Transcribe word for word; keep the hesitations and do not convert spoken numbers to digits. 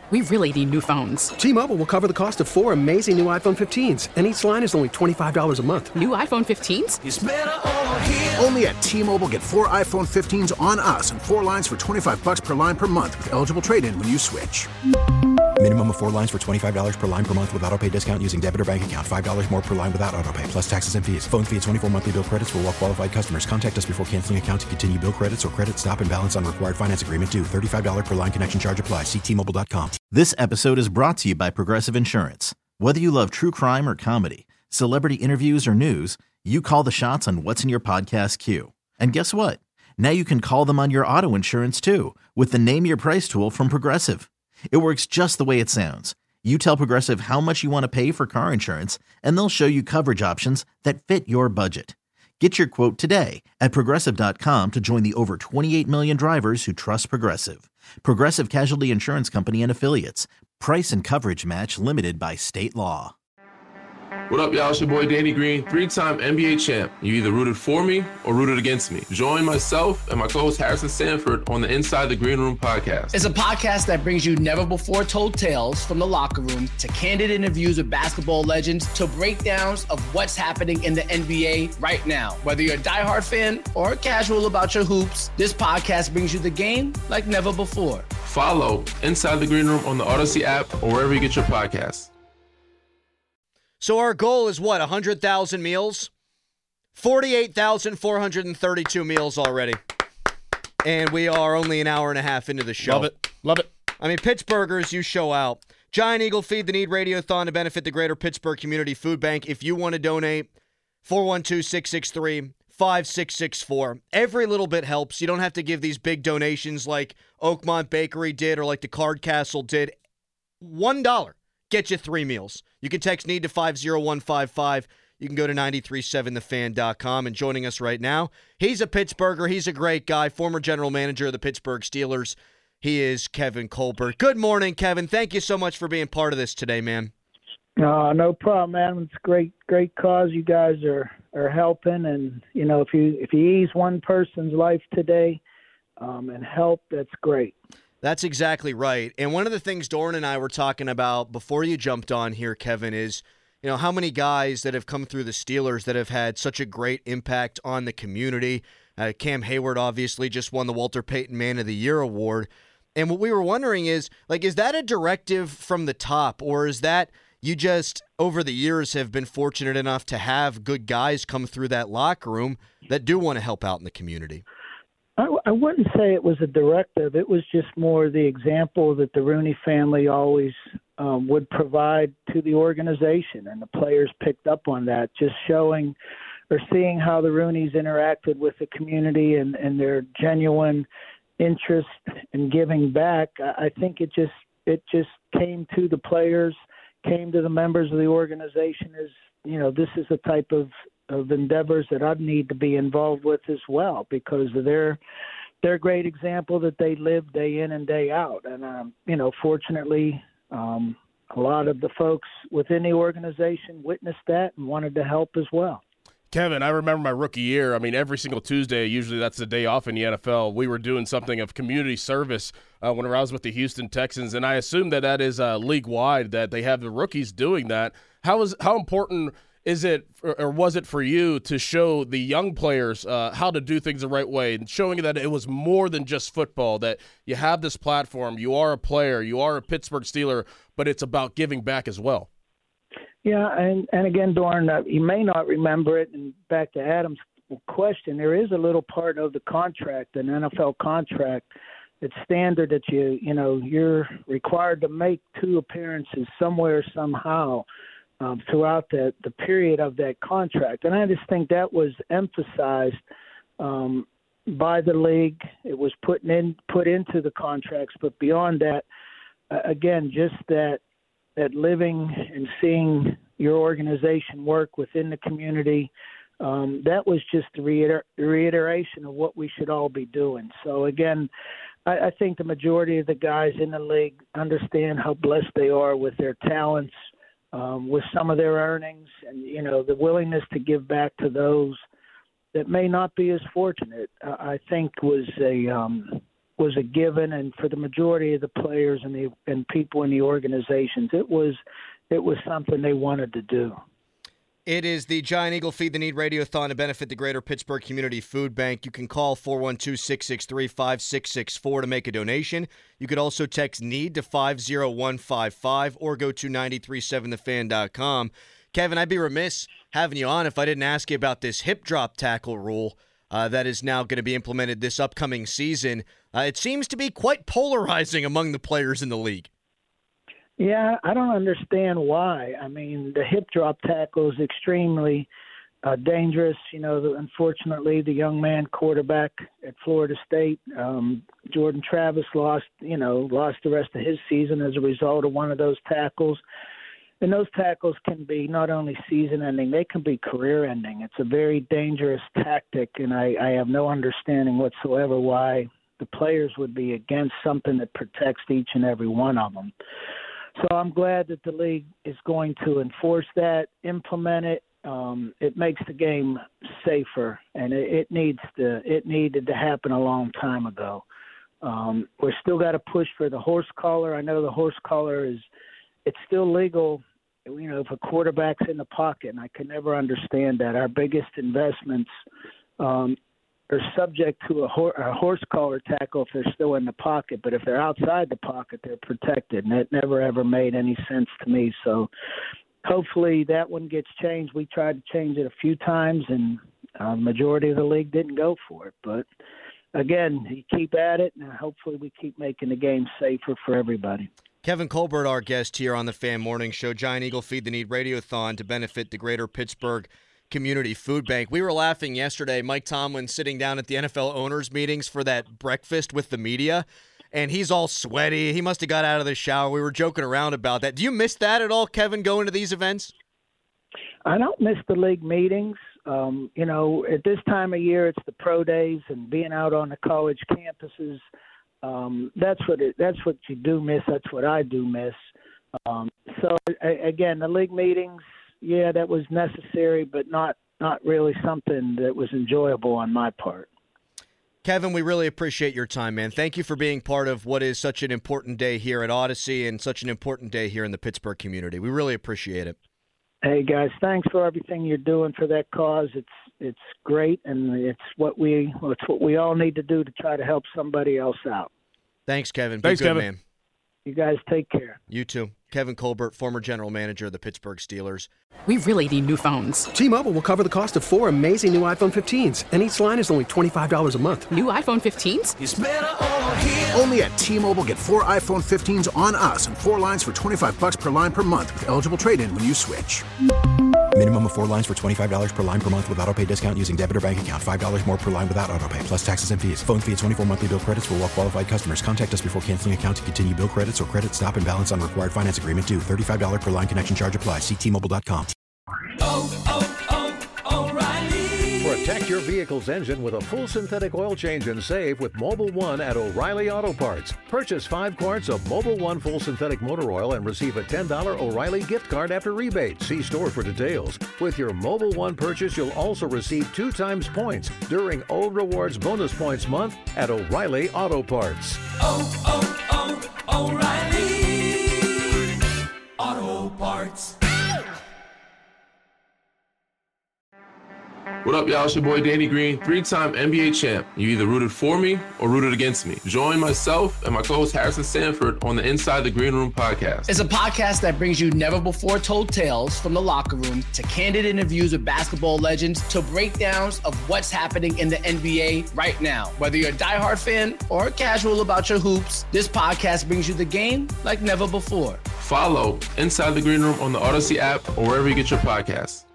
We really need new phones. T-Mobile will cover the cost of four amazing new iPhone fifteens, and each line is only twenty-five dollars a month. New iPhone fifteens? It's better over here. Only at T-Mobile, get four iPhone fifteens on us and four lines for twenty-five dollars per line per month with eligible trade-in when you switch. Minimum of four lines for twenty-five dollars per line per month with autopay discount using debit or bank account. five dollars more per line without autopay, plus taxes and fees. Phone fee at twenty-four monthly bill credits for well-qualified customers. Contact us before canceling account to continue bill credits or credit stop and balance on required finance agreement due. thirty-five dollars per line connection charge applies. See T Mobile dot com. This episode is brought to you by Progressive Insurance. Whether you love true crime or comedy, celebrity interviews or news, you call the shots on what's in your podcast queue. And guess what? Now you can call them on your auto insurance too with the Name Your Price tool from Progressive. It works just the way it sounds. You tell Progressive how much you want to pay for car insurance, and they'll show you coverage options that fit your budget. Get your quote today at Progressive dot com to join the over twenty-eight million drivers who trust Progressive. Progressive Casualty Insurance Company and Affiliates. Price and coverage match limited by state law. What up, y'all? It's your boy Danny Green, three-time N B A champ. You either rooted for me or rooted against me. Join myself and my co-host Harrison Sanford on the Inside the Green Room podcast. It's a podcast that brings you never-before-told tales from the locker room to candid interviews with basketball legends to breakdowns of what's happening in the N B A right now. Whether you're a diehard fan or casual about your hoops, this podcast brings you the game like never before. Follow Inside the Green Room on the Odyssey app or wherever you get your podcasts. So our goal is what, one hundred thousand meals? forty-eight thousand four hundred thirty-two meals already. And we are only an hour and a half into the show. Love it. Love it. I mean, Pittsburghers, you show out. Giant Eagle Feed the Need Radiothon to benefit the Greater Pittsburgh Community Food Bank. If you want to donate, four one two, six six three, five six six four. Every little bit helps. You don't have to give these big donations like Oakmont Bakery did or like the Card Castle did. One dollar. Get you three meals. You can text NEED to five zero one five five. You can go to nine three seven the fan dot com. And joining us right now, he's a Pittsburgher. He's a great guy, former general manager of the Pittsburgh Steelers. He is Kevin Colbert. Good morning, Kevin. Thank you so much for being part of this today, man. Uh, no problem, man. It's a great, great cause you guys are, are helping. And, you know, if you if you ease one person's life today um, and help, that's great. That's exactly right. And one of the things Doran and I were talking about before you jumped on here, Kevin, is, you know, how many guys that have come through the Steelers that have had such a great impact on the community. Uh, Cam Hayward obviously just won the Walter Payton Man of the Year award. And what we were wondering is, like, is that a directive from the top, or is that you just, over the years, have been fortunate enough to have good guys come through that locker room that do want to help out in the community? I, I wouldn't say it was a directive. It was just more the example that the Rooney family always um, would provide to the organization, and the players picked up on that, just showing or seeing how the Rooneys interacted with the community and, and their genuine interest in giving back. I, I think it just it just came to the players, came to the members of the organization as, you know, this is the type of of endeavors that I need to be involved with as well, because of their their great example that they live day in and day out. And, um, you know, fortunately, um, a lot of the folks within the organization witnessed that and wanted to help as well. Kevin, I remember my rookie year. I mean, every single Tuesday, usually that's the day off in the N F L, we were doing something of community service uh, when I was with the Houston Texans, and I assume that that is uh, league-wide, that they have the rookies doing that. How is how important is it, or was it for you, to show the young players uh, how to do things the right way, and showing that it was more than just football, that you have this platform, you are a player, you are a Pittsburgh Steeler, but it's about giving back as well? Yeah, and, and again, Doran, uh, you may not remember it, and back to Adam's question, there is a little part of the contract, an N F L contract, it's standard that you, you know, you're required to make two appearances somewhere, somehow, um, throughout the, the period of that contract. And I just think that was emphasized um, by the league. It was put in, put into the contracts, but beyond that, uh, again, just that, that living and seeing your organization work within the community, um, that was just a reiter- reiteration of what we should all be doing. So, again, I, I think the majority of the guys in the league understand how blessed they are with their talents, um, with some of their earnings, and, you know, the willingness to give back to those that may not be as fortunate, uh, I think was a um, was a given, and for the majority of the players and the and people in the organizations, it was it was something they wanted to do. It is the Giant Eagle Feed the Need Radiothon to benefit the Greater Pittsburgh Community Food Bank. You can call four one two, six six three, five six six four to make a donation. You could also text NEED to five zero one five five or go to nine three seven the fan dot com. Kevin, I'd be remiss having you on if I didn't ask you about this hip drop tackle rule uh, that is now going to be implemented this upcoming season. Uh, it seems to be quite polarizing among the players in the league. Yeah, I don't understand why. I mean, the hip drop tackle is extremely uh, dangerous. You know, the, unfortunately, the young man quarterback at Florida State, um, Jordan Travis, lost, you know, lost the rest of his season as a result of one of those tackles. And those tackles can be not only season-ending, they can be career-ending. It's a very dangerous tactic, and I, I have no understanding whatsoever why the players would be against something that protects each and every one of them. So I'm glad that the league is going to enforce that, implement it. Um, it makes the game safer, and it, it needs to. It needed to happen a long time ago. Um, we're still got to push for the horse collar. I know the horse collar is. It's still legal, you know, if a quarterback's in the pocket, and I can never understand that. Our biggest investments um, are subject to a, hor- a horse collar tackle if they're still in the pocket, but if they're outside the pocket, they're protected, and that never ever made any sense to me. So hopefully that one gets changed. We tried to change it a few times, and uh, the majority of the league didn't go for it. But again, you keep at it, and hopefully we keep making the game safer for everybody. Kevin Colbert, our guest here on the Fan Morning Show, Giant Eagle Feed the Need Radiothon to benefit the Greater Pittsburgh Community Food Bank. We were laughing yesterday, Mike Tomlin sitting down at the N F L owners' meetings for that breakfast with the media, and he's all sweaty. He must have got out of the shower. We were joking around about that. Do you miss that at all, Kevin, going to these events? I don't miss the league meetings. Um, you know, at this time of year, it's the pro days and being out on the college campuses. Um, that's what it, that's what you do miss. That's what I do miss. Um, so, I, again, the league meetings, yeah, that was necessary, but not, not really something that was enjoyable on my part. Kevin, we really appreciate your time, man. Thank you for being part of what is such an important day here at Odyssey and such an important day here in the Pittsburgh community. We really appreciate it. Hey, guys, thanks for everything you're doing for that cause. It's it's great, and it's what we it's what we all need to do to try to help somebody else out. Thanks, Kevin. Thanks, Be good, Kevin. man. You guys take care. You too. Kevin Colbert, former general manager of the Pittsburgh Steelers. We really need new phones. T-Mobile will cover the cost of four amazing new iPhone fifteens, and each line is only twenty-five dollars a month. New iPhone fifteens? It's better over here. Only at T-Mobile, get four iPhone fifteens on us and four lines for twenty-five bucks per line per month with eligible trade-in when you switch. Minimum of four lines for twenty-five dollars per line per month with autopay discount using debit or bank account. five dollars more per line without autopay, plus taxes and fees. Phone fee at twenty-four monthly bill credits for well-qualified customers. Contact us before canceling account to continue bill credits or credit stop and balance on required finance agreement due. thirty-five dollars per line connection charge applies. See T Mobile dot com. Oh, oh, oh, O'Reilly. Protect your vehicle's engine with a full synthetic oil change and save with Mobil one at O'Reilly Auto Parts. Purchase five quarts of Mobil one full synthetic motor oil and receive a ten dollars O'Reilly gift card after rebate. See store for details. With your Mobil one purchase, you'll also receive two times points during O Rewards Bonus Points Month at O'Reilly Auto Parts. Oh, oh, oh, O'Reilly Auto Parts. What up, y'all? It's your boy Danny Green, three-time N B A champ. You either rooted for me or rooted against me. Join myself and my co-host Harrison Sanford on the Inside the Green Room podcast. It's a podcast that brings you never-before-told tales from the locker room to candid interviews with basketball legends to breakdowns of what's happening in the N B A right now. Whether you're a diehard fan or casual about your hoops, this podcast brings you the game like never before. Follow Inside the Green Room on the Odyssey app or wherever you get your podcasts.